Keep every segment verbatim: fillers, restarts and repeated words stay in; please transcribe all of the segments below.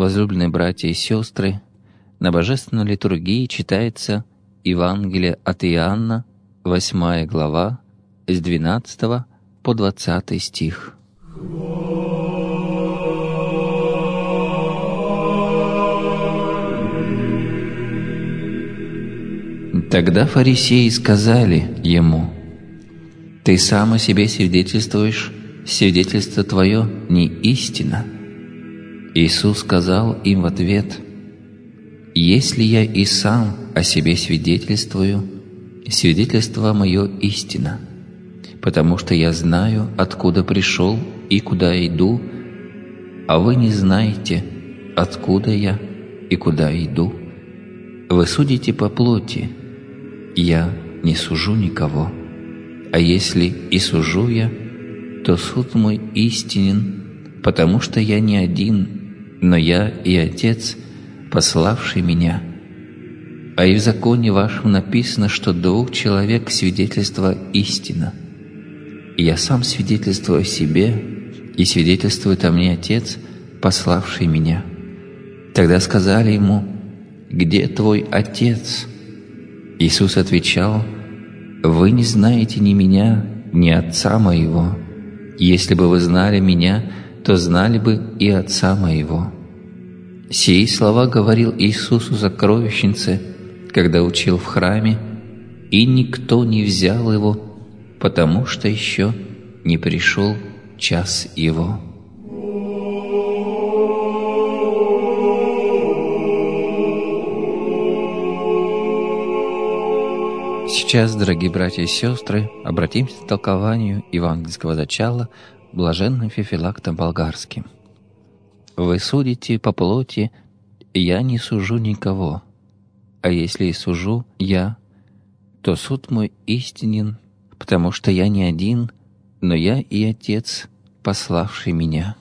Возлюбленные братья и сестры, на Божественной литургии читается Евангелие от Иоанна, восьмая глава, с двенадцатого по двадцатый стих. Тогда фарисеи сказали ему: «Ты сам о себе свидетельствуешь, свидетельство твое не истина». Иисус сказал им в ответ: «Если я и сам о себе свидетельствую, свидетельство мое истина, потому что я знаю, откуда пришел и куда иду, а вы не знаете, откуда я и куда иду. Вы судите по плоти, я не сужу никого, а если и сужу я, то суд мой истинен, потому что я не один, но я и Отец, пославший меня. А и в законе вашем написано, что двух человек свидетельство истина. И я сам свидетельствую о себе, и свидетельствует о мне Отец, пославший меня». Тогда сказали ему: «Где твой Отец?» Иисус отвечал: «Вы не знаете ни меня, ни Отца моего. Если бы вы знали меня, то знали бы и Отца моего». Сии слова говорил Иисус у сокровищницы, когда учил в храме, и никто не взял его, потому что еще не пришел час его. Сейчас, дорогие братья и сестры, обратимся к толкованию евангельского зачала блаженным Феофилактом Болгарским. «Вы судите по плоти, я не сужу никого, а если и сужу я, то суд мой истинен, потому что я не один, но я и Отец, пославший меня.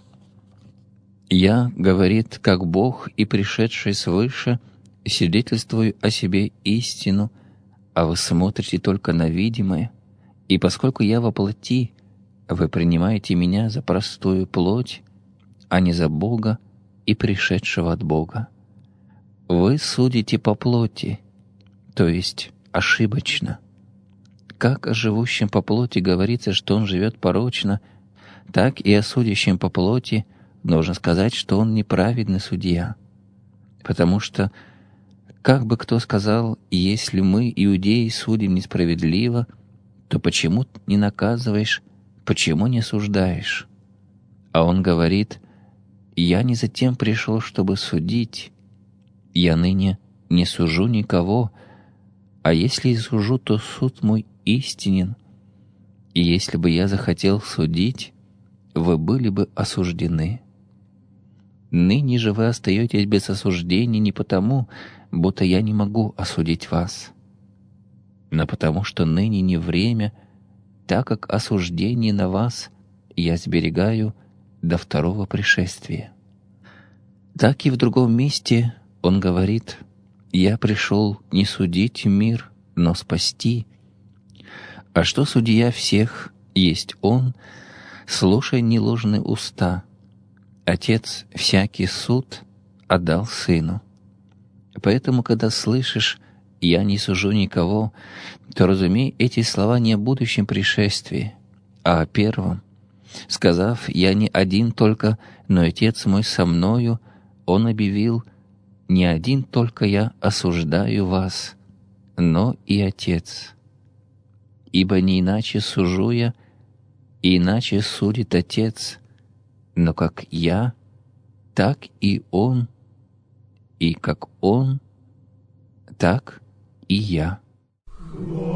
Я, говорит, как Бог и пришедший свыше, свидетельствую о себе истину, а вы смотрите только на видимое, и поскольку я во плоти, вы принимаете меня за простую плоть, а не за Бога и пришедшего от Бога. Вы судите по плоти, то есть ошибочно. Как о живущем по плоти говорится, что он живет порочно, так и о судящем по плоти нужно сказать, что он неправедный судья. Потому что, как бы кто сказал, если мы, иудеи, судим несправедливо, то почему не наказываешь, почему не осуждаешь? А он говорит: «Я не затем пришел, чтобы судить, я ныне не сужу никого, а если и сужу, то суд мой истинен, и если бы я захотел судить, вы были бы осуждены. Ныне же вы остаетесь без осуждения не потому, будто я не могу осудить вас, но потому что ныне не время, так как осуждение на вас я сберегаю до второго пришествия». Так и в другом месте он говорит: «Я пришел не судить мир, но спасти. А что судья всех есть Он, слушай неложные уста. Отец всякий суд отдал Сыну». Поэтому, когда слышишь «я не сужу никого», то разумей эти слова не о будущем пришествии, а о первом. Сказав «я не один только, но Отец мой со мною», он объявил: «Не один только я осуждаю вас, но и Отец. Ибо не иначе сужу я, и иначе судит Отец, но как я, так и Он, и как Он, так и я».